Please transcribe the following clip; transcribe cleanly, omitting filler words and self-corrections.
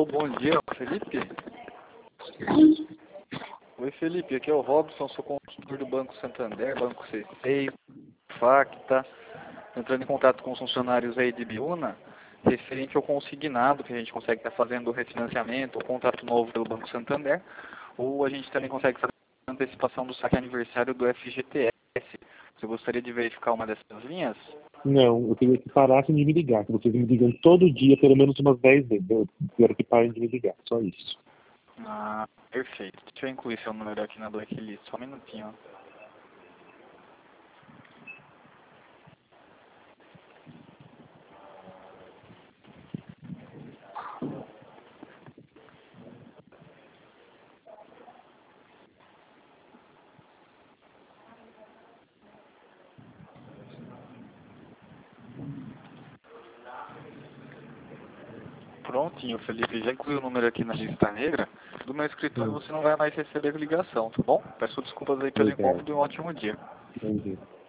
Alô, bom dia, Felipe? Oi, Felipe, aqui é o Robson, sou consultor do Banco Santander, Banco C6, Facta, entrando em contato com os funcionários aí de Biúna, referente ao consignado, que a gente consegue estar fazendo o refinanciamento, o contrato novo pelo Banco Santander, ou a gente também consegue fazer a antecipação do saque aniversário do FGTS. Você gostaria de verificar uma dessas linhas? Não, eu queria que parassem de me ligar, que vocês me ligam todo dia, pelo menos umas 10 vezes. Eu quero que parem de me ligar, só isso. Ah, perfeito. Deixa eu incluir seu número aqui na blacklist, só um minutinho. Prontinho, Felipe, já incluí o número aqui na lista negra. Do meu escritório você não vai mais receber ligação, tá bom? Peço desculpas aí pelo Obrigado. incômodo e um ótimo dia. Bom dia.